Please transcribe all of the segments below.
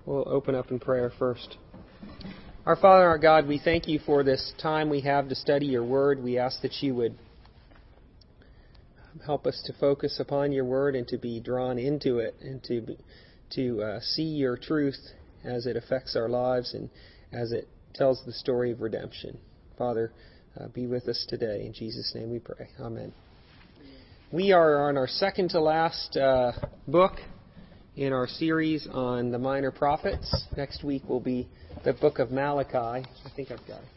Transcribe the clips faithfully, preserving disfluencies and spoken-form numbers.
We'll open up in prayer first. Our Father, our God, we thank you for this time we have to study your word. We ask that you would help us to focus upon your word and to be drawn into it and to be, to uh, see your truth as it affects our lives and as it tells the story of redemption. Father, uh, be with us today. In Jesus' name we pray. Amen. We are on our second to last uh, book in our series on the minor prophets. Next week will be the book of Malachi. I think I've got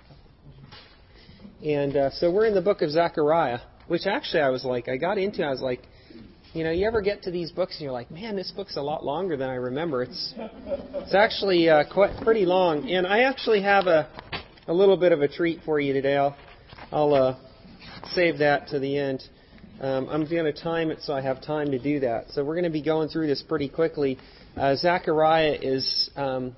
it. And uh, so we're in the book of Zechariah, which actually I was like, I got into, I was like, you know, you ever get to these books and you're like, man, this book's a lot longer than I remember. It's it's actually uh, quite pretty long. And I actually have a, a little bit of a treat for you today. I'll, I'll uh, save that to the end. Um, I'm going to time it so I have time to do that. So we're going to be going through this pretty quickly. Uh, Zechariah is um,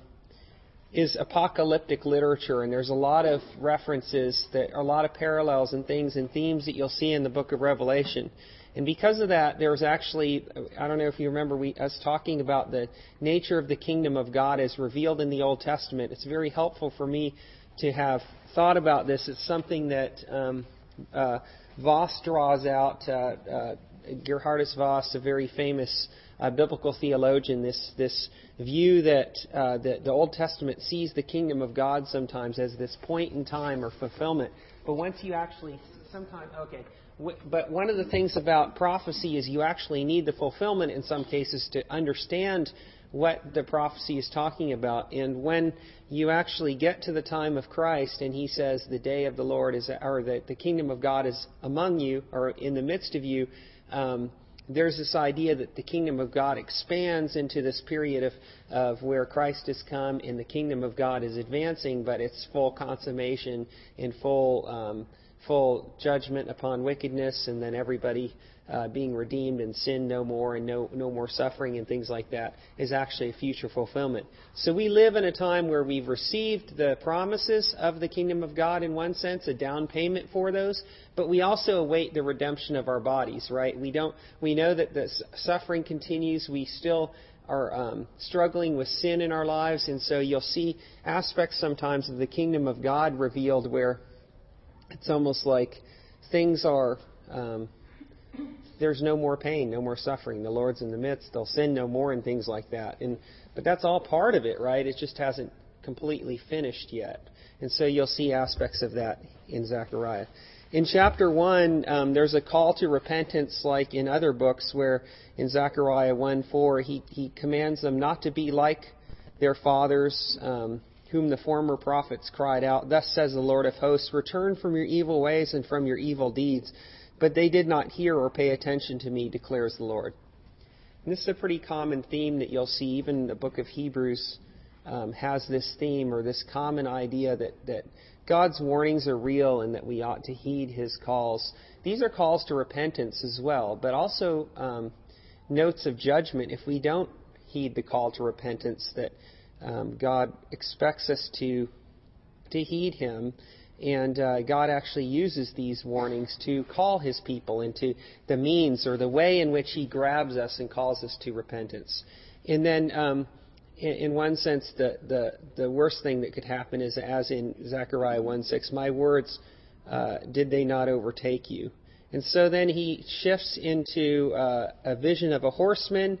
is apocalyptic literature, and there's a lot of references, that a lot of parallels and things and themes that you'll see in the book of Revelation. And because of that, there's actually, I don't know if you remember we, us talking about the nature of the kingdom of God as revealed in the Old Testament. It's very helpful for me to have thought about this. It's something that um, uh, Voss draws out, uh, uh, Gerhardus Voss, a very famous uh, biblical theologian, this this view that, uh, that the Old Testament sees the kingdom of God sometimes as this point in time or fulfillment. But once you actually, sometimes, okay, but one of the things about prophecy is you actually need the fulfillment in some cases to understand what the prophecy is talking about. And when you actually get to the time of Christ and he says the day of the Lord is, or that the kingdom of God is among you or in the midst of you, um, there's this idea that the kingdom of God expands into this period of, of where Christ has come and the kingdom of God is advancing, but it's full consummation and full um, full judgment upon wickedness, and then everybody uh, being redeemed and sin no more and no no more suffering and things like that is actually a future fulfillment. So we live in a time where we've received the promises of the kingdom of God in one sense, a down payment for those, but we also await the redemption of our bodies, right? We don't. We know that the suffering continues. We still are um, struggling with sin in our lives, and so you'll see aspects sometimes of the kingdom of God revealed where it's almost like things are, um, there's no more pain, no more suffering. The Lord's in the midst. They'll sin no more and things like that. And but that's all part of it, right? It just hasn't completely finished yet. And so you'll see aspects of that in Zechariah. In chapter one, um, there's a call to repentance like in other books where in Zechariah one four, he, he commands them not to be like their fathers, um, whom the former prophets cried out, "Thus says the Lord of hosts, return from your evil ways and from your evil deeds." But they did not hear or pay attention to me, declares the Lord. And this is a pretty common theme that you'll see. Even the book of Hebrews um, has this theme or this common idea that, that God's warnings are real and that we ought to heed His calls. These are calls to repentance as well, but also um, notes of judgment if we don't heed the call to repentance, that Um, God expects us to to heed Him, and uh, God actually uses these warnings to call His people into the means or the way in which He grabs us and calls us to repentance. And then, um, in, in one sense, the, the the worst thing that could happen is, as in Zechariah one six, "My words, uh, did they not overtake you?" And so then he shifts into uh, a vision of a horseman.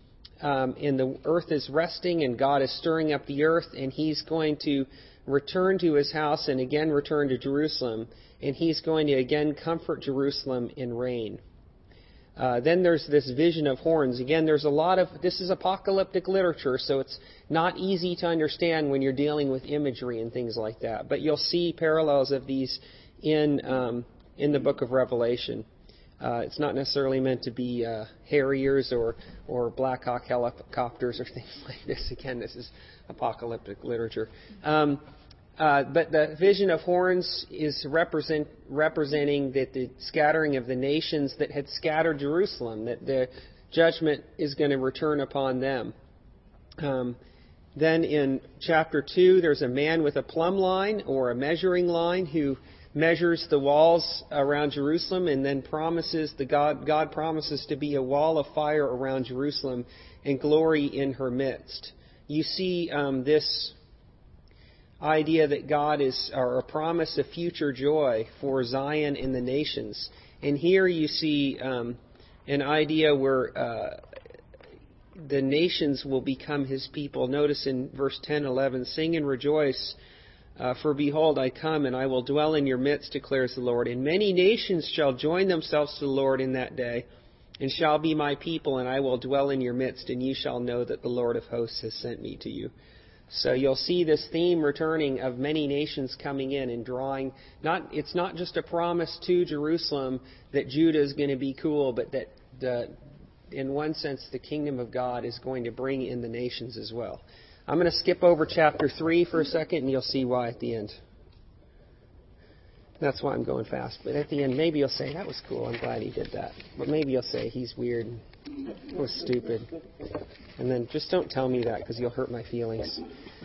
Um, and the earth is resting, and God is stirring up the earth, and He's going to return to His house and again return to Jerusalem, and He's going to again comfort Jerusalem in rain. Uh, then there's this vision of horns. Again, there's a lot of, this is apocalyptic literature, so it's not easy to understand when you're dealing with imagery and things like that. But you'll see parallels of these in um, in the book of Revelation. Uh, it's not necessarily meant to be uh, Harriers or, or Black Hawk helicopters or things like this. Again, this is apocalyptic literature. Um, uh, but the vision of horns is represent, representing that the scattering of the nations that had scattered Jerusalem, that the judgment is going to return upon them. Um, then in chapter two, there's a man with a plumb line or a measuring line who measures the walls around Jerusalem and then promises the God God promises to be a wall of fire around Jerusalem and glory in her midst. you see um, this idea that God is, or a promise of future joy for Zion and the nations. And here you see um, an idea where uh, the nations will become his people. Notice in verse ten, eleven, sing and rejoice, uh, for behold, I come, and I will dwell in your midst, declares the Lord. And many nations shall join themselves to the Lord in that day, and shall be my people, and I will dwell in your midst, and you shall know that the Lord of hosts has sent me to you. So you'll see this theme returning of many nations coming in and drawing. Not, it's not just a promise to Jerusalem that Judah is going to be cool, but that the, in one sense the kingdom of God is going to bring in the nations as well. I'm going to skip over chapter three for a second, and you'll see why at the end. That's why I'm going fast. But at the end, maybe you'll say, that was cool, I'm glad he did that. But maybe you'll say, he's weird, it was stupid. And then just don't tell me that, because you'll hurt my feelings.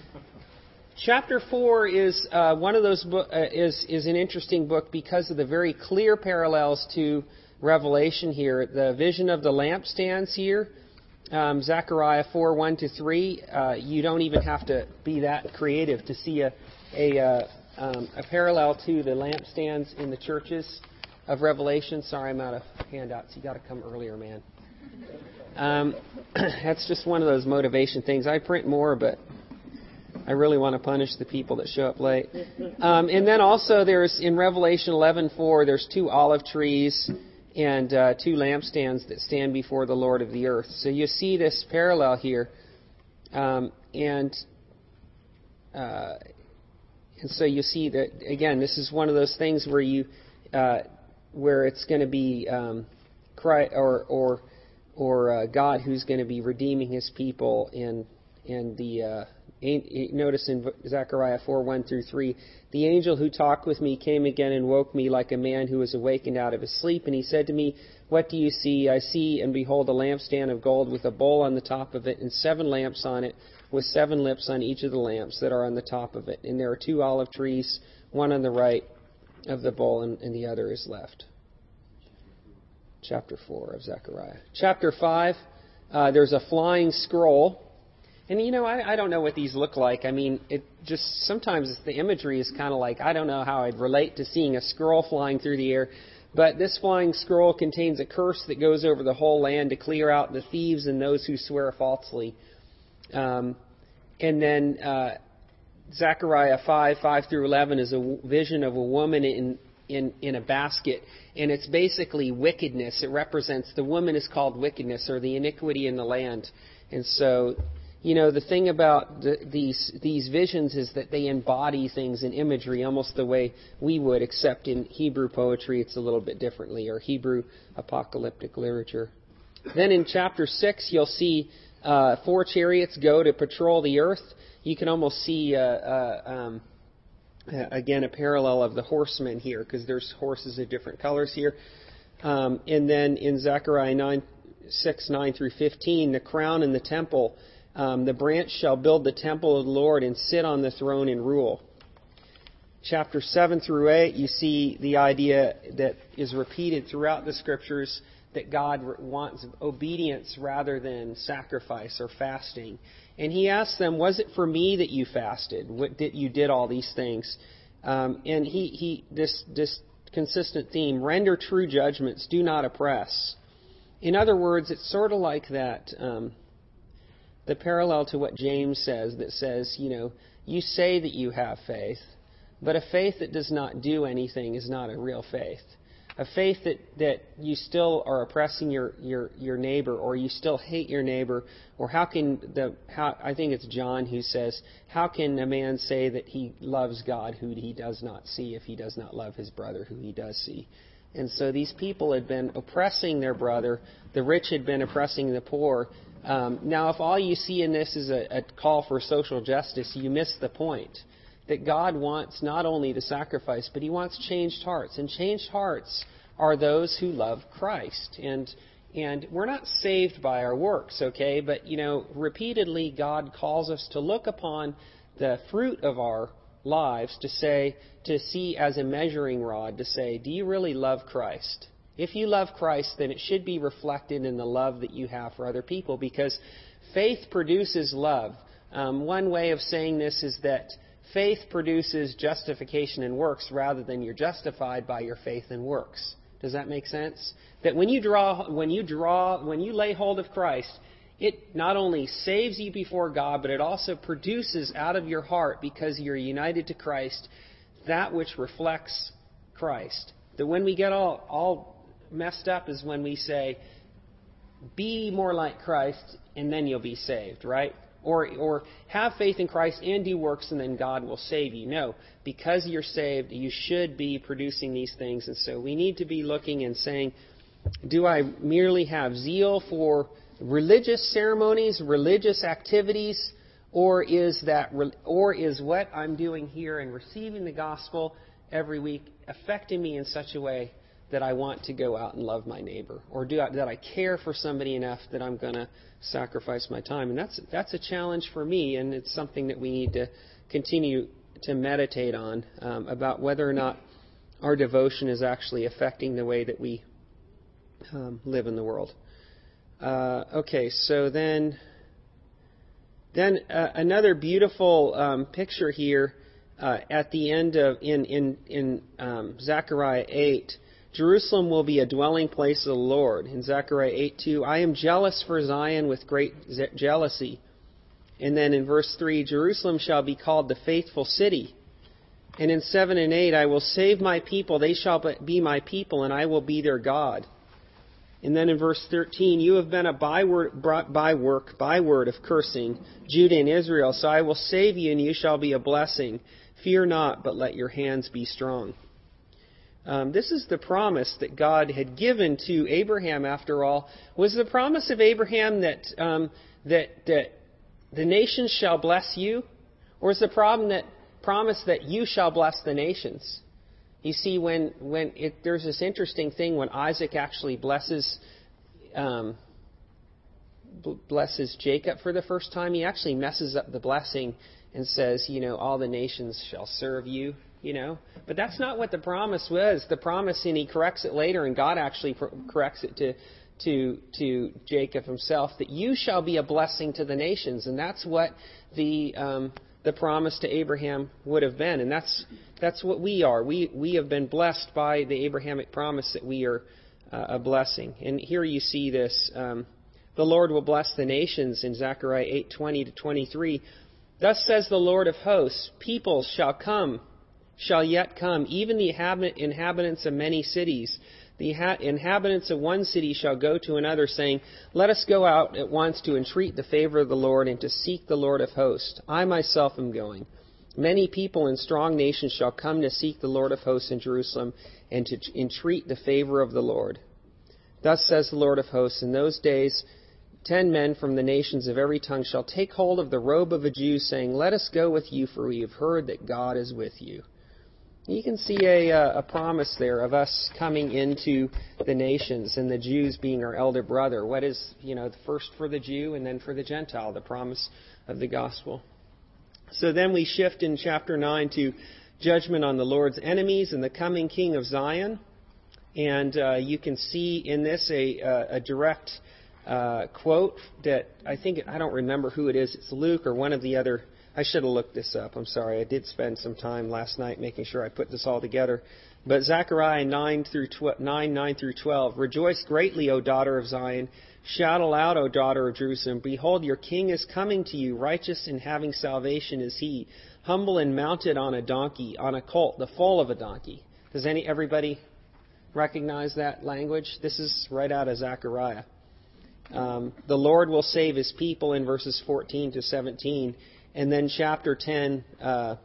Chapter four is uh, one of those bo- uh, is is an interesting book because of the very clear parallels to Revelation here. The vision of the lampstands here, um, Zechariah four, one to three. Uh, you don't even have to be that creative to see a a, uh, um, a parallel to the lampstands in the churches of Revelation. Sorry, I'm out of handouts. You got to come earlier, man. Um, that's just one of those motivation things. I print more, but I really want to punish the people that show up late. Um, and then also there's, in Revelation eleven four, there's two olive trees and uh, two lampstands that stand before the Lord of the earth. So you see this parallel here. Um, and uh, and so you see that, again, this is one of those things where you uh, where it's going to be um, Christ, or or or uh, God who's going to be redeeming his people, and and the uh, notice in Zechariah four, one through three, the angel who talked with me came again and woke me like a man who was awakened out of his sleep. And he said to me, what do you see? I see, and behold, a lampstand of gold with a bowl on the top of it, and seven lamps on it, with seven lips on each of the lamps that are on the top of it. And there are two olive trees, one on the right of the bowl, and, and the other is left. Chapter four of Zechariah. Chapter five, uh, there's a flying scroll. And, you know, I, I don't know what these look like. I mean, it just sometimes the imagery is kind of like, I don't know how I'd relate to seeing a scroll flying through the air. But this flying scroll contains a curse that goes over the whole land to clear out the thieves and those who swear falsely. Um, and then uh, Zechariah five, five through eleven is a vision of a woman in, in, in a basket. And it's basically wickedness. It represents, the woman is called wickedness, or the iniquity in the land. And so, you know, the thing about the, these these visions is that they embody things in imagery almost the way we would, except in Hebrew poetry it's a little bit differently, or Hebrew apocalyptic literature. Then in chapter six you'll see uh, four chariots go to patrol the earth. You can almost see, uh, uh, um, again, a parallel of the horsemen here, because there's horses of different colors here. Um, and then in Zechariah nine, six, nine through fifteen, the crown in the temple. Um, the branch shall build the temple of the Lord and sit on the throne and rule. Chapter seven through eight, you see the idea that is repeated throughout the Scriptures, that God wants obedience rather than sacrifice or fasting. And he asks them, was it for me that you fasted? What did you did all these things? Um, and he, he this this consistent theme, render true judgments, do not oppress. In other words, it's sort of like that... Um, The parallel to what James says, that says, you know, you say that you have faith, but a faith that does not do anything is not a real faith. A faith that, that you still are oppressing your, your, your neighbor, or you still hate your neighbor, or how can the, how, I think it's John who says, how can a man say that he loves God who he does not see if he does not love his brother who he does see? And so these people had been oppressing their brother. The rich had been oppressing the poor. Um, now, if all you see in this is a, a call for social justice, you miss the point. That God wants not only the sacrifice, but he wants changed hearts. And changed hearts are those who love Christ. And and we're not saved by our works, okay? But, you know, repeatedly God calls us to look upon the fruit of our lives to say, to see as a measuring rod, to say, do you really love Christ? If you love Christ, then it should be reflected in the love that you have for other people, because faith produces love. Um, one way of saying this is that faith produces justification in works rather than you're justified by your faith in works. Does that make sense? That when you draw, when you draw, when you lay hold of Christ, it not only saves you before God, but it also produces out of your heart, because you're united to Christ, that which reflects Christ. That when we get all, all messed up is when we say, be more like Christ, and then you'll be saved, right? Or, or have faith in Christ and do works, and then God will save you. No, because you're saved, you should be producing these things. And so we need to be looking and saying, do I merely have zeal for religious ceremonies, religious activities, or is that, or is what I'm doing here and receiving the gospel every week affecting me in such a way that I want to go out and love my neighbor, or do I, that I care for somebody enough that I'm going to sacrifice my time? And that's that's a challenge for me, and it's something that we need to continue to meditate on, um, about whether or not our devotion is actually affecting the way that we um, live in the world. Uh, okay, so then, then uh, another beautiful um, picture here uh, at the end of in in in um, Zechariah eight. Jerusalem will be a dwelling place of the Lord. In Zechariah eight two, I am jealous for Zion with great ze- jealousy. And then in verse three, Jerusalem shall be called the faithful city. And in seven and eight, I will save my people. They shall be my people, and I will be their God. And then in verse thirteen, you have been a byword, byword, byword of cursing, Judah and Israel. So I will save you, and you shall be a blessing. Fear not, but let your hands be strong. Um, this is the promise that God had given to Abraham, after all. Was the promise of Abraham that um, that that the nations shall bless you? Or is the problem that promise that you shall bless the nations? You see, when when it, there's this interesting thing when Isaac actually blesses um, blesses Jacob for the first time, he actually messes up the blessing and says, you know, all the nations shall serve you. You know, but that's not what the promise was. The promise, and he corrects it later, and God actually corrects it to to to Jacob himself, that you shall be a blessing to the nations, and that's what the um, the promise to Abraham would have been, and that's that's what we are. We we have been blessed by the Abrahamic promise that we are uh, a blessing. And here you see this: um, the Lord will bless the nations in Zechariah eight twenty to twenty-three. Thus says the Lord of hosts: peoples shall come. Shall yet come, even the inhabitants of many cities. The inhabitants of one city shall go to another, saying, let us go out at once to entreat the favor of the Lord and to seek the Lord of hosts. I myself am going. Many people and strong nations shall come to seek the Lord of hosts in Jerusalem and to entreat the favor of the Lord. Thus says the Lord of hosts, in those days ten men from the nations of every tongue shall take hold of the robe of a Jew, saying, let us go with you, for we have heard that God is with you. You can see a, a promise there of us coming into the nations and the Jews being our elder brother. What is, you know, first for the Jew and then for the Gentile, the promise of the gospel. So then we shift in chapter nine to judgment on the Lord's enemies and the coming King of Zion. And uh, you can see in this a, a direct uh, quote that I think, I don't remember who it is. It's Luke or one of the other. I should have looked this up. I'm sorry. I did spend some time last night making sure I put this all together. But Zechariah nine through nine, nine through twelve. Rejoice greatly, O daughter of Zion. Shout aloud, O daughter of Jerusalem. Behold, your king is coming to you. Righteous and having salvation is he. Humble and mounted on a donkey, on a colt, the foal of a donkey. Does any everybody recognize that language? This is right out of Zechariah. Um, the Lord will save his people in verses fourteen to seventeen. And then chapter ten uh,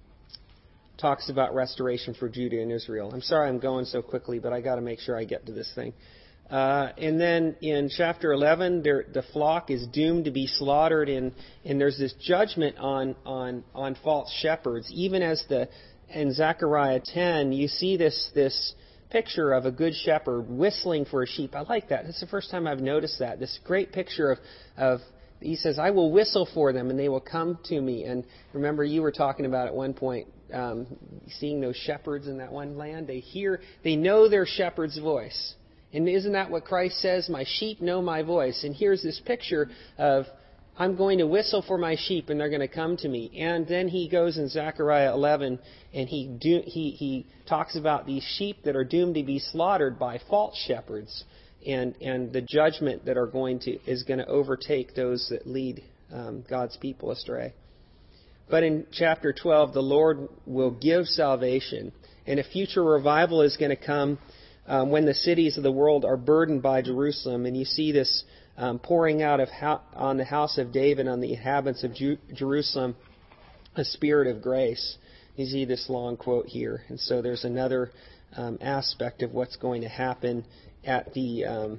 talks about restoration for Judah and Israel. I'm sorry I'm going so quickly, but I got to make sure I get to this thing. Uh, and then in chapter eleven, there, the flock is doomed to be slaughtered, and, and there's this judgment on, on, on false shepherds. Even as the in Zechariah ten, you see this this picture of a good shepherd whistling for a sheep. I like that. It's the first time I've noticed that. This great picture of of he says, I will whistle for them, and they will come to me. And remember, you were talking about at one point, um, seeing those shepherds in that one land. They hear, they know their shepherd's voice. And isn't that what Christ says? My sheep know my voice. And here's this picture of I'm going to whistle for my sheep and they're going to come to me. And then he goes in Zechariah eleven and he do, he he talks about these sheep that are doomed to be slaughtered by false shepherds, and and the judgment that are going to is going to overtake those that lead um, God's people astray. But in chapter twelve, the Lord will give salvation, and a future revival is going to come um, when the cities of the world are burdened by Jerusalem, and you see this um, pouring out of ho- on the house of David, on the inhabitants of Ju- Jerusalem, a spirit of grace. You see this long quote here, and so there's another um, aspect of what's going to happen at the. Um,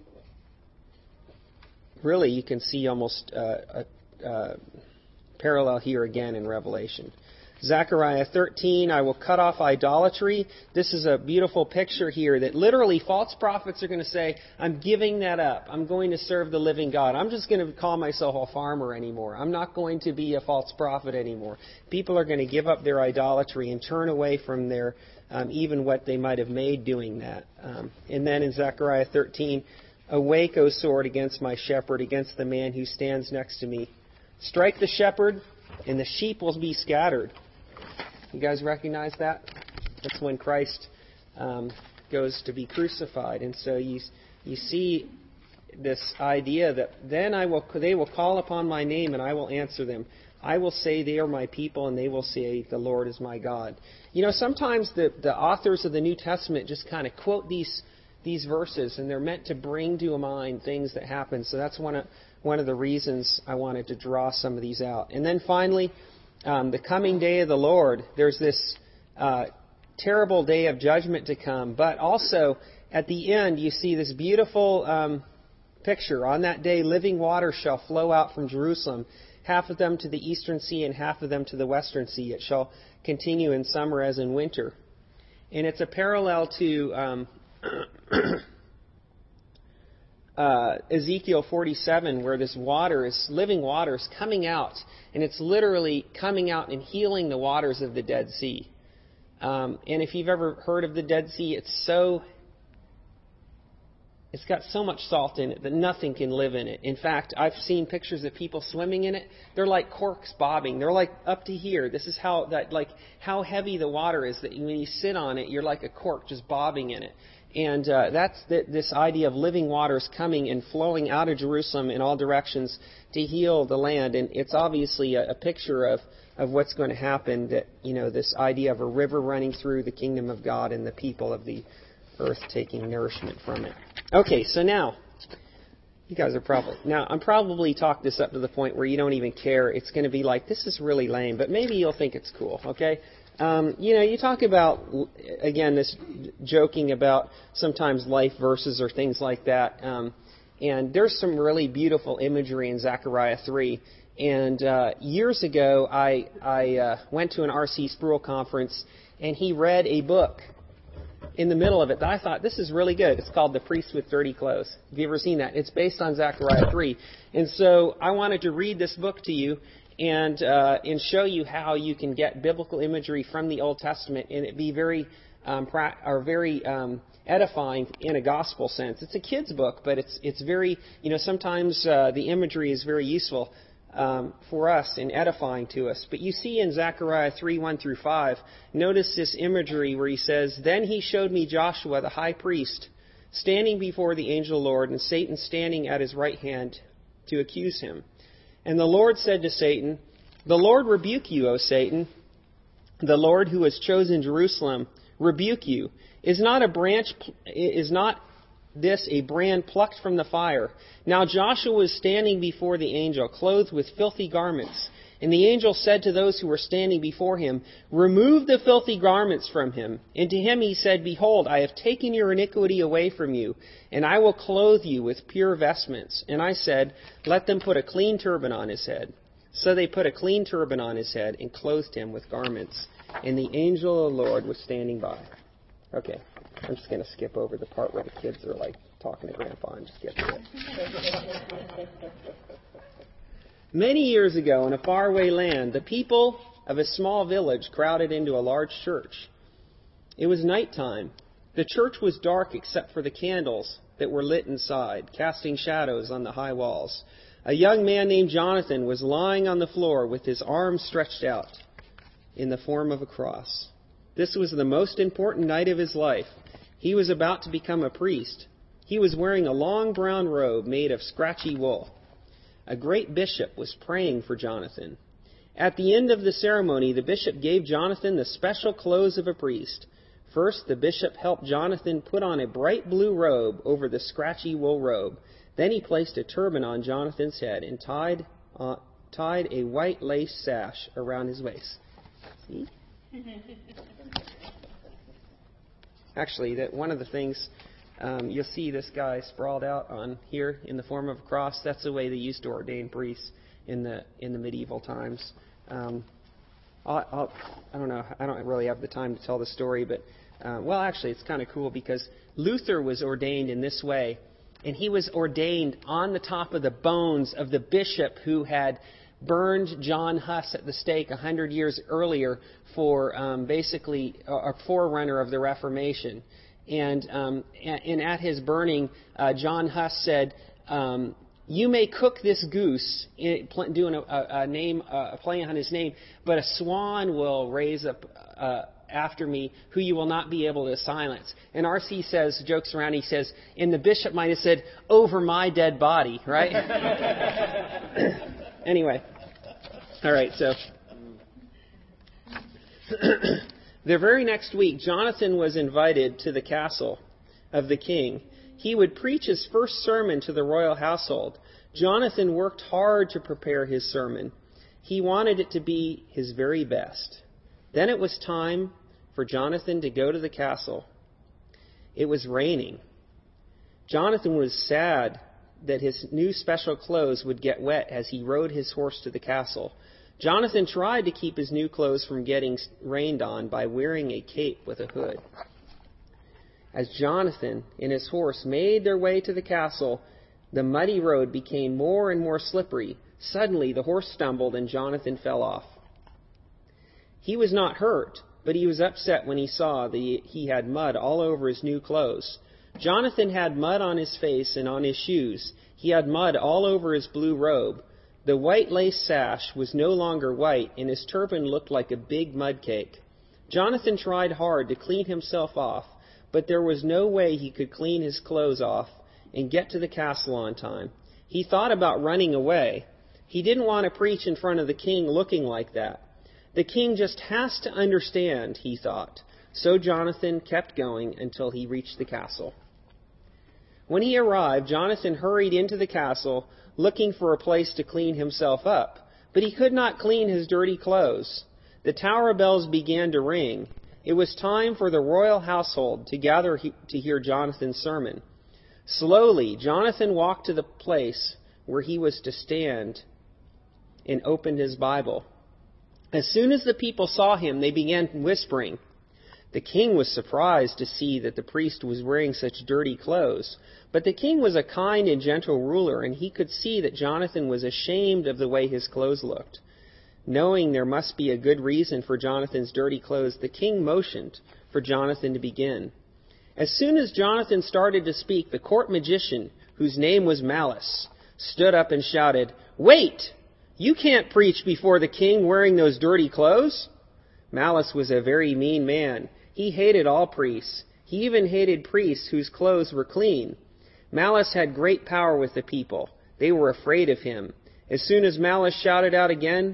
really, you can see almost uh, a. a parallel here again in Revelation. Zechariah thirteen, I will cut off idolatry. This is a beautiful picture here that literally false prophets are going to say, I'm giving that up. I'm going to serve the living God. I'm just going to call myself a farmer anymore. I'm not going to be a false prophet anymore. People are going to give up their idolatry and turn away from their um, even what they might have made doing that. Um, and then in Zechariah thirteen, awake, O sword, against my shepherd, against the man who stands next to me. Strike the shepherd, and the sheep will be scattered. You guys recognize that? That's when Christ um, goes to be crucified. And so you you see this idea that then I will they will call upon my name, and I will answer them. I will say they are my people, and they will say the Lord is my God. You know, sometimes the, the authors of the New Testament just kind of quote these these verses, and they're meant to bring to mind things that happen. So that's one of one of the reasons I wanted to draw some of these out. And then finally, um, the coming day of the Lord. There's this uh, terrible day of judgment to come, but also at the end you see this beautiful um, picture. On that day, living water shall flow out from Jerusalem, half of them to the eastern sea and half of them to the western sea. It shall continue in summer as in winter. And it's a parallel to um, Uh, Ezekiel forty-seven, where this water, is living water, is coming out, and it's literally coming out and healing the waters of the Dead Sea. Um, and if you've ever heard of the Dead Sea, it's so it's got so much salt in it that nothing can live in it. In fact, I've seen pictures of people swimming in it. They're like corks bobbing. They're like up to here. This is how that like how heavy the water is that when you sit on it, you're like a cork just bobbing in it. And uh, that's the, this idea of living waters coming and flowing out of Jerusalem in all directions to heal the land. And it's obviously a, a picture of, of what's going to happen, that, you know, this idea of a river running through the kingdom of God and the people of the earth taking nourishment from it. Okay, so now, you guys are probably, now I'm probably talked this up to the point where you don't even care. It's going to be like, this is really lame, but maybe you'll think it's cool, okay? Um, you know, you talk about, again, this joking about sometimes life verses or things like that. Um, and there's some really beautiful imagery in Zechariah three. And uh, years ago, I, I uh, went to an R C Sproul conference, and he read a book in the middle of it that I thought, this is really good. It's called The Priest with Dirty Clothes. Have you ever seen that? It's based on Zechariah three. And so I wanted to read this book to you and uh, and show you how you can get biblical imagery from the Old Testament and it be very um, pra- or very um, edifying in a gospel sense. It's a kid's book, but it's it's very, you know, sometimes uh, the imagery is very useful um, for us and edifying to us. But you see in Zechariah three, one through five, notice this imagery where he says, "Then he showed me Joshua the high priest standing before the angel Lord, and Satan standing at his right hand to accuse him. And the Lord said to Satan, The Lord rebuke you, O Satan. The Lord who has chosen Jerusalem rebuke you. Is not a branch, is not this a brand plucked from the fire? Now Joshua was standing before the angel, clothed with filthy garments. And the angel said to those who were standing before him, Remove the filthy garments from him. And to him he said, Behold, I have taken your iniquity away from you, and I will clothe you with pure vestments. And I said, Let them put a clean turban on his head. So they put a clean turban on his head and clothed him with garments. And the angel of the Lord was standing by." Okay, I'm just going to skip over the part where the kids are like talking to Grandpa and just get to it. Many years ago, in a faraway land, the people of a small village crowded into a large church. It was nighttime. The church was dark except for the candles that were lit inside, casting shadows on the high walls. A young man named Jonathan was lying on the floor with his arms stretched out in the form of a cross. This was the most important night of his life. He was about to become a priest. He was wearing a long brown robe made of scratchy wool. A great bishop was praying for Jonathan. At the end of the ceremony, the bishop gave Jonathan the special clothes of a priest. First, the bishop helped Jonathan put on a bright blue robe over the scratchy wool robe. Then he placed a turban on Jonathan's head and tied, uh, tied a white lace sash around his waist. See? Actually, that one of the things um, you'll see this guy sprawled out on here in the form of a cross. That's the way they used to ordain priests in the in the medieval times. Um, I'll, I'll, I don't know. I don't really have the time to tell the story, but uh, well, actually, it's kind of cool because Luther was ordained in this way, and he was ordained on the top of the bones of the bishop who had burned John Huss at the stake a hundred years earlier for um, basically a, a forerunner of the Reformation. And, um, and at his burning, uh, John Huss said, um, "You may cook this goose," doing a, a, a name, a play on his name, "but a swan will raise up uh, after me, who you will not be able to silence." And R C says, jokes around, he says, and the bishop might have said, "Over my dead body," right? Anyway, all right, so the very next week, Jonathan was invited to the castle of the king. He would preach his first sermon to the royal household. Jonathan worked hard to prepare his sermon. He wanted it to be his very best. Then it was time for Jonathan to go to the castle. It was raining. Jonathan was sad that his new special clothes would get wet as he rode his horse to the castle. Jonathan tried to keep his new clothes from getting rained on by wearing a cape with a hood. As Jonathan and his horse made their way to the castle, the muddy road became more and more slippery. Suddenly, the horse stumbled and Jonathan fell off. He was not hurt, but he was upset when he saw that he had mud all over his new clothes. Jonathan had mud on his face and on his shoes. He had mud all over his blue robe. The white lace sash was no longer white, and his turban looked like a big mud cake. Jonathan tried hard to clean himself off, but there was no way he could clean his clothes off and get to the castle on time. He thought about running away. He didn't want to preach in front of the king looking like that. The king just has to understand, he thought. So Jonathan kept going until he reached the castle. When he arrived, Jonathan hurried into the castle looking for a place to clean himself up, but he could not clean his dirty clothes. The tower bells began to ring. It was time for the royal household to gather he- to hear Jonathan's sermon. Slowly, Jonathan walked to the place where he was to stand and opened his Bible. As soon as the people saw him, they began whispering. The king was surprised to see that the priest was wearing such dirty clothes. But the king was a kind and gentle ruler, and he could see that Jonathan was ashamed of the way his clothes looked. Knowing there must be a good reason for Jonathan's dirty clothes, the king motioned for Jonathan to begin. As soon as Jonathan started to speak, the court magician, whose name was Malice, stood up and shouted, "Wait! You can't preach before the king wearing those dirty clothes." Malice was a very mean man. He hated all priests. He even hated priests whose clothes were clean. Malice had great power with the people. They were afraid of him. As soon as Malice shouted out again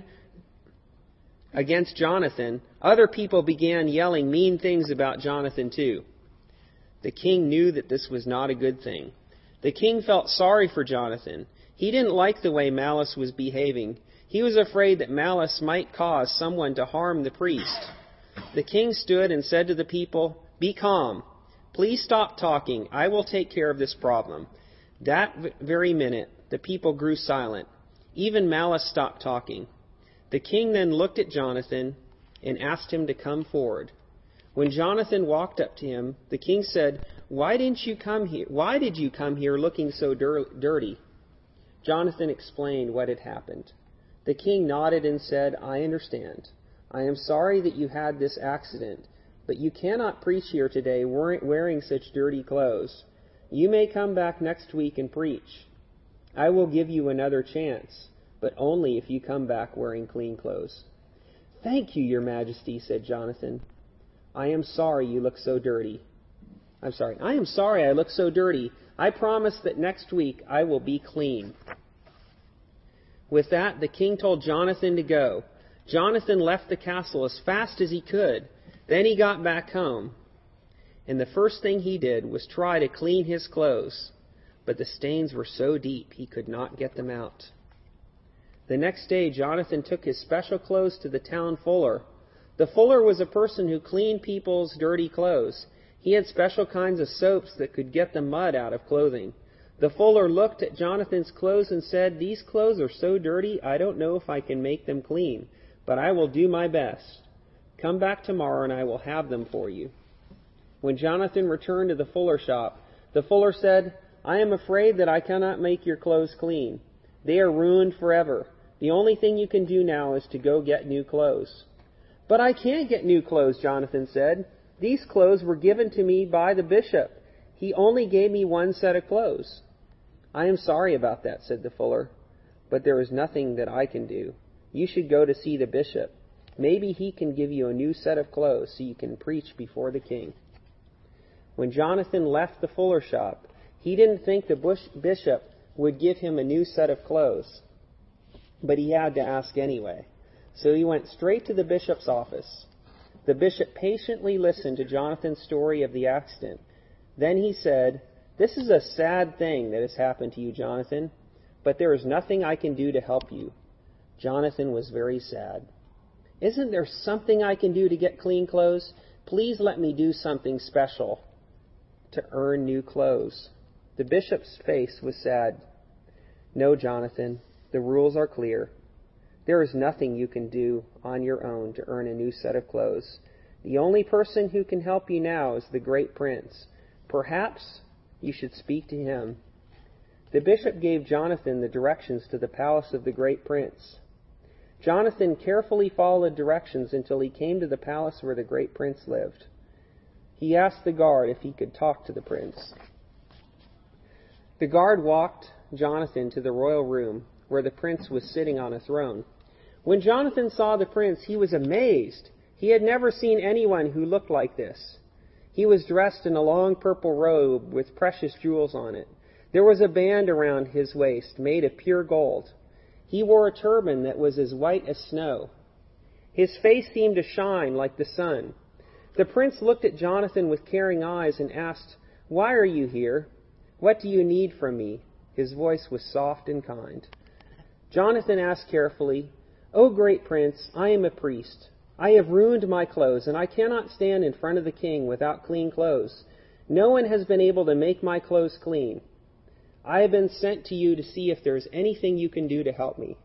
against Jonathan, other people began yelling mean things about Jonathan too. The king knew that this was not a good thing. The king felt sorry for Jonathan. He didn't like the way Malice was behaving. He was afraid that Malice might cause someone to harm the priest. The king stood and said to the people, "Be calm. Please stop talking. I will take care of this problem." That very minute, the people grew silent. Even Malice stopped talking. The king then looked at Jonathan and asked him to come forward. When Jonathan walked up to him, the king said, "Why didn't you come here? Why did you come here looking so dir- dirty?" Jonathan explained what had happened. The king nodded and said, "I understand. I am sorry that you had this accident, but you cannot preach here today wearing such dirty clothes. You may come back next week and preach." I will give you another chance, but only if you come back wearing clean clothes." "Thank you, Your Majesty," said Jonathan. I am sorry you look so dirty. I'm sorry. I am sorry I look so dirty. I promise that next week I will be clean." With that, the king told Jonathan to go. Jonathan left the castle as fast as he could. Then he got back home. And the first thing he did was try to clean his clothes. But the stains were so deep he could not get them out. The next day, Jonathan took his special clothes to the town fuller. The fuller was a person who cleaned people's dirty clothes. He had special kinds of soaps that could get the mud out of clothing. The fuller looked at Jonathan's clothes and said, "These clothes are so dirty, I don't know if I can make them clean, but I will do my best. Come back tomorrow and I will have them for you." When Jonathan returned to the fuller shop, the fuller said, "I am afraid that I cannot make your clothes clean. They are ruined forever. The only thing you can do now is to go get new clothes." "But I can't get new clothes," Jonathan said. "These clothes were given to me by the bishop. He only gave me one set of clothes." "I am sorry about that," said the fuller, "but there is nothing that I can do. You should go to see the bishop. Maybe he can give you a new set of clothes so you can preach before the king." When Jonathan left the fuller shop, he didn't think the bush bishop would give him a new set of clothes, but he had to ask anyway. So he went straight to the bishop's office. The bishop patiently listened to Jonathan's story of the accident. Then he said, "This is a sad thing that has happened to you, Jonathan, but there is nothing I can do to help you." Jonathan was very sad. "Isn't there something I can do to get clean clothes? Please let me do something special to earn new clothes." The bishop's face was sad. "No, Jonathan, the rules are clear. There is nothing you can do on your own to earn a new set of clothes. The only person who can help you now is the great prince. Perhaps you should speak to him." The bishop gave Jonathan the directions to the palace of the great prince. Jonathan carefully followed directions until he came to the palace where the great prince lived. He asked the guard if he could talk to the prince. The guard walked Jonathan to the royal room where the prince was sitting on a throne. When Jonathan saw the prince, he was amazed. He had never seen anyone who looked like this. He was dressed in a long purple robe with precious jewels on it. There was a band around his waist made of pure gold. He wore a turban that was as white as snow. His face seemed to shine like the sun. The prince looked at Jonathan with caring eyes and asked, "Why are you here? What do you need from me?" His voice was soft and kind. Jonathan asked carefully, "O great prince, I am a priest. I have ruined my clothes, and I cannot stand in front of the king without clean clothes. No one has been able to make my clothes clean. I have been sent to you to see if there is anything you can do to help me."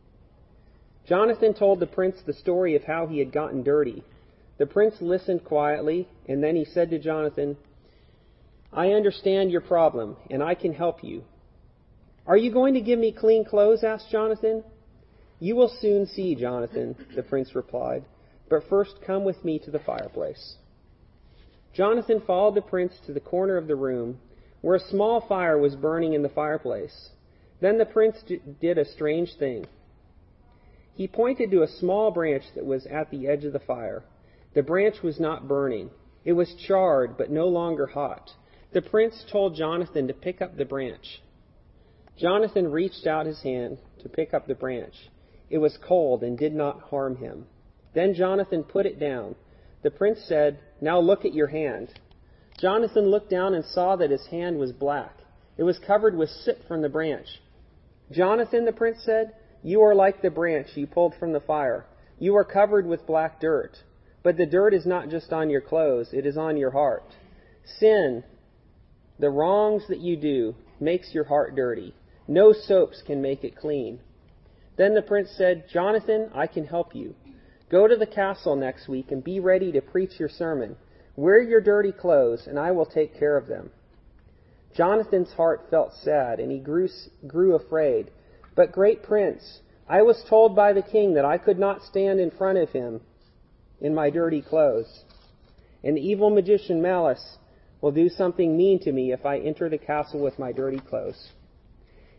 Jonathan told the prince the story of how he had gotten dirty. The prince listened quietly, and then he said to Jonathan, "I understand your problem, and I can help you." "Are you going to give me clean clothes?" asked Jonathan. "You will soon see, Jonathan," the prince replied. "But first come with me to the fireplace." Jonathan followed the prince to the corner of the room, where a small fire was burning in the fireplace. Then the prince d- did a strange thing. He pointed to a small branch that was at the edge of the fire. The branch was not burning. It was charred, but no longer hot. The prince told Jonathan to pick up the branch. Jonathan reached out his hand to pick up the branch. It was cold and did not harm him. Then Jonathan put it down. The prince said, "Now look at your hand." Jonathan looked down and saw that his hand was black. It was covered with soot from the branch. "Jonathan," the prince said, "you are like the branch you pulled from the fire. You are covered with black dirt. But the dirt is not just on your clothes, it is on your heart. Sin, the wrongs that you do, makes your heart dirty. No soaps can make it clean." Then the prince said, "Jonathan, I can help you. Go to the castle next week and be ready to preach your sermon. Wear your dirty clothes, and I will take care of them." Jonathan's heart felt sad, and he grew, grew afraid. "But, great prince, I was told by the king that I could not stand in front of him in my dirty clothes. And the evil magician Malice will do something mean to me if I enter the castle with my dirty clothes."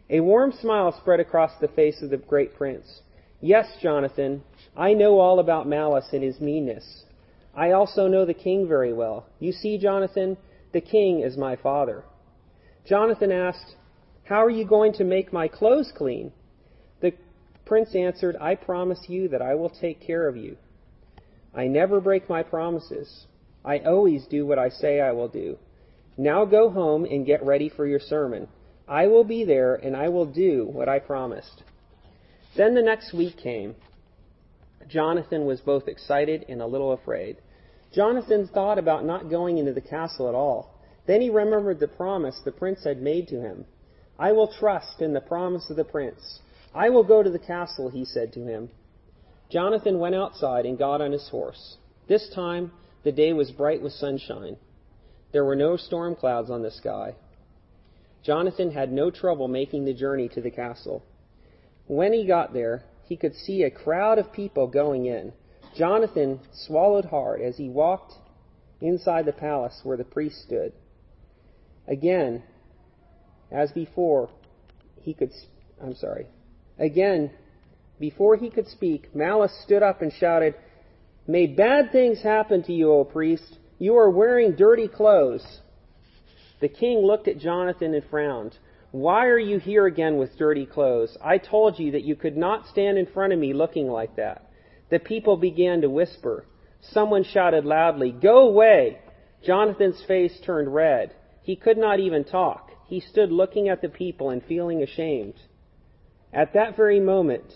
A warm smile spread across the face of the great prince. Yes, Jonathan, I know all about malice and his meanness. I also know the king very well. You see, Jonathan, the king is my father. Jonathan asked, How are you going to make my clothes clean? The prince answered, I promise you that I will take care of you. I never break my promises. I always do what I say I will do. Now go home and get ready for your sermon. I will be there, and I will do what I promised. Then the next week came. Jonathan was both excited and a little afraid. Jonathan thought about not going into the castle at all. Then he remembered the promise the prince had made to him. I will trust in the promise of the prince. I will go to the castle, he said to him. Jonathan went outside and got on his horse. This time the day was bright with sunshine. There were no storm clouds on the sky. Jonathan had no trouble making the journey to the castle. When he got there, he could see a crowd of people going in. Jonathan swallowed hard as he walked inside the palace where the priest stood. Again, as before, he could, I'm sorry, again, before he could speak, Malice stood up and shouted, May bad things happen to you, O priest. You are wearing dirty clothes. The king looked at Jonathan and frowned. Why are you here again with dirty clothes? I told you that you could not stand in front of me looking like that. The people began to whisper. Someone shouted loudly, Go away! Jonathan's face turned red. He could not even talk. He stood looking at the people and feeling ashamed. At that very moment,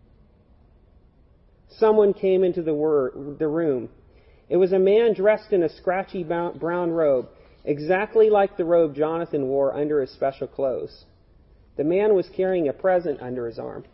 someone came into the, wor- the room. It was a man dressed in a scratchy brown robe, exactly like the robe Jonathan wore under his special clothes. The man was carrying a present under his arm.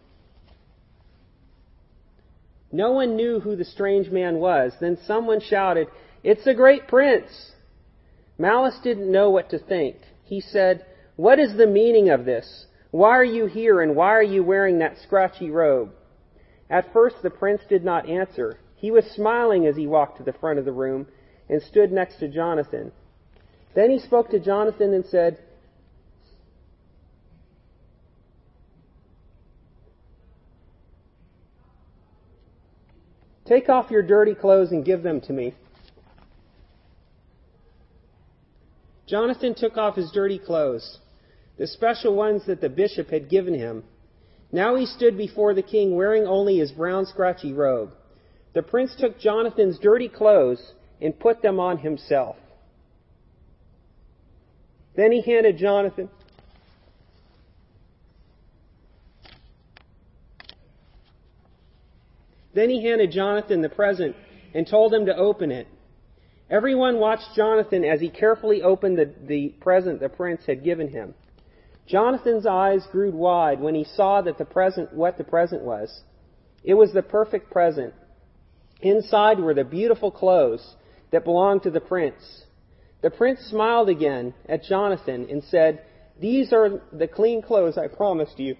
No one knew who the strange man was. Then someone shouted, It's the great prince! Malice didn't know what to think. He said, What is the meaning of this? Why are you here, and why are you wearing that scratchy robe? At first the prince did not answer. He was smiling as he walked to the front of the room and stood next to Jonathan. Then he spoke to Jonathan and said, Take off your dirty clothes and give them to me. Jonathan took off his dirty clothes, the special ones that the bishop had given him. Now he stood before the king wearing only his brown scratchy robe. The prince took Jonathan's dirty clothes and put them on himself. Then he handed Jonathan Then he handed Jonathan the present and told him to open it. Everyone watched Jonathan as he carefully opened the, the present the prince had given him. Jonathan's eyes grew wide when he saw that the present, what the present was. It was the perfect present. Inside were the beautiful clothes that belonged to the prince. The prince smiled again at Jonathan and said, These are the clean clothes I promised you.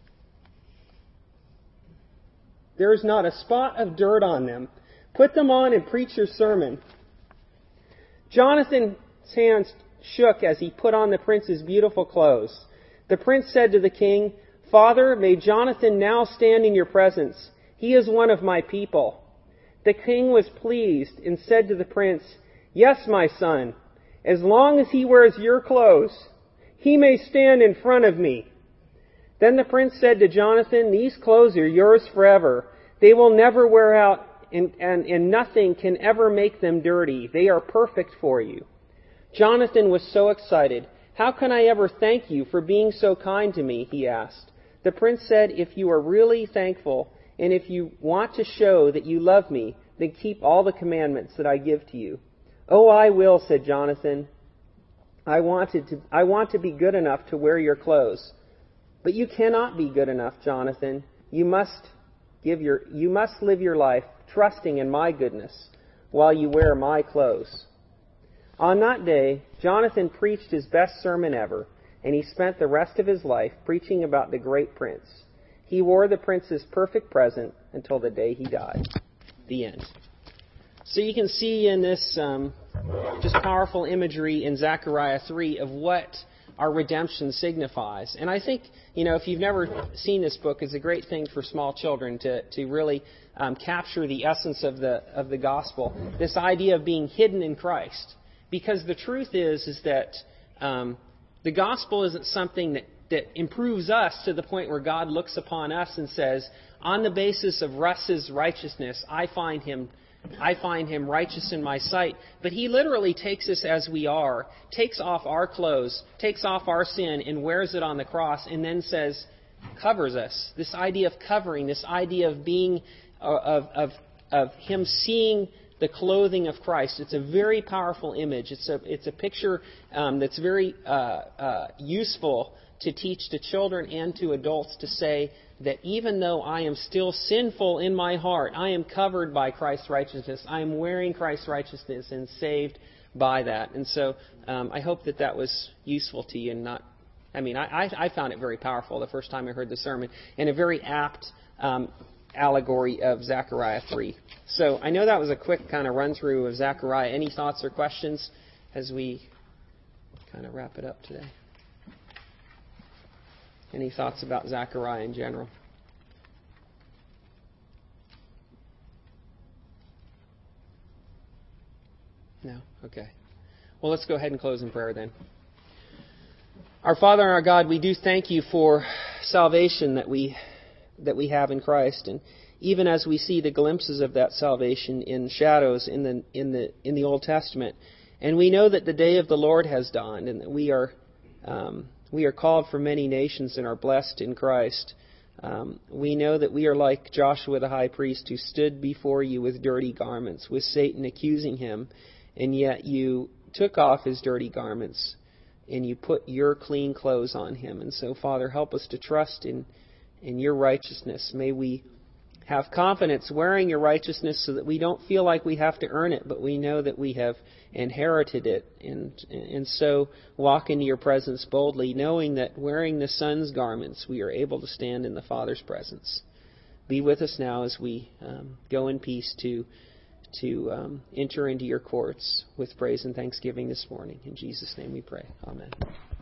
There is not a spot of dirt on them. Put them on and preach your sermon. Jonathan's hands shook as he put on the prince's beautiful clothes. The prince said to the king, Father, may Jonathan now stand in your presence. He is one of my people. The king was pleased and said to the prince, Yes, my son, as long as he wears your clothes, he may stand in front of me. Then the prince said to Jonathan, These clothes are yours forever. They will never wear out, and, and, and nothing can ever make them dirty. They are perfect for you. Jonathan was so excited. How can I ever thank you for being so kind to me? He asked. The prince said, If you are really thankful, and if you want to show that you love me, then keep all the commandments that I give to you. Oh, I will, said Jonathan. I wanted to, I want to be good enough to wear your clothes. But you cannot be good enough, Jonathan. You must give your, you must live your life trusting in my goodness while you wear my clothes. On that day, Jonathan preached his best sermon ever, and he spent the rest of his life preaching about the great prince. He wore the prince's perfect present until the day he died. The end. So you can see in this um, just powerful imagery in Zechariah three of what our redemption signifies. And I think, you know, if you've never seen this book, it's a great thing for small children to, to really um, capture the essence of the of the gospel. This idea of being hidden in Christ. Because the truth is, is that um, the gospel isn't something that, that improves us to the point where God looks upon us and says, on the basis of Russ's righteousness, I find him I find him righteous in my sight. But he literally takes us as we are, takes off our clothes, takes off our sin, and wears it on the cross, and then says, covers us. This idea of covering, this idea of being, uh, of, of, of him seeing the clothing of Christ. It's a very powerful image. It's a, it's a picture um, that's very uh, uh, useful to teach to children and to adults, to say that even though I am still sinful in my heart, I am covered by Christ's righteousness. I am wearing Christ's righteousness and saved by that. And so um, I hope that that was useful to you. And not, I mean, I, I found it very powerful the first time I heard the sermon, and a very apt um, allegory of Zechariah three. So I know that was a quick kind of run through of Zechariah. Any thoughts or questions as we kind of wrap it up today? Any thoughts about Zechariah in general? No? Okay. Well, let's go ahead and close in prayer then. Our Father and our God, we do thank you for salvation that we that we have in Christ, and even as we see the glimpses of that salvation in shadows in the in the in the Old Testament, and we know that the day of the Lord has dawned, and that we are um, we are called from many nations and are blessed in Christ. Um, we know that we are like Joshua the high priest, who stood before you with dirty garments, with Satan accusing him, and yet you took off his dirty garments and you put your clean clothes on him. And so, Father, help us to trust in, in your righteousness. May we have confidence wearing your righteousness so that we don't feel like we have to earn it, but we know that we have inherited it, and and so walk into your presence boldly, knowing that wearing the Son's garments, we are able to stand in the Father's presence. Be with us now as we um, go in peace to to um, enter into your courts with praise and thanksgiving this morning. In Jesus' name we pray. Amen.